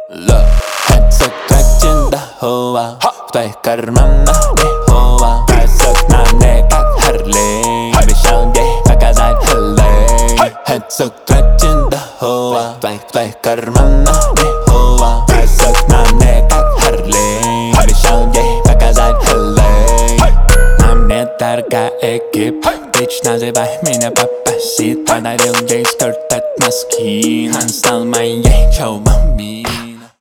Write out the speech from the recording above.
Look, 한쪽 각진다 호와 в твоих карманах не 호와 발석 맘에 각 할래 미션에 показать 할래 한쪽 각진다 호와 в твоих карманах не 호와 발석 맘에 각 할래 미션에 показать 할래 нам не дорога экип Bitch, называй меня папасит Подарил ей скорт от Москвы Он стал моей чоу-мами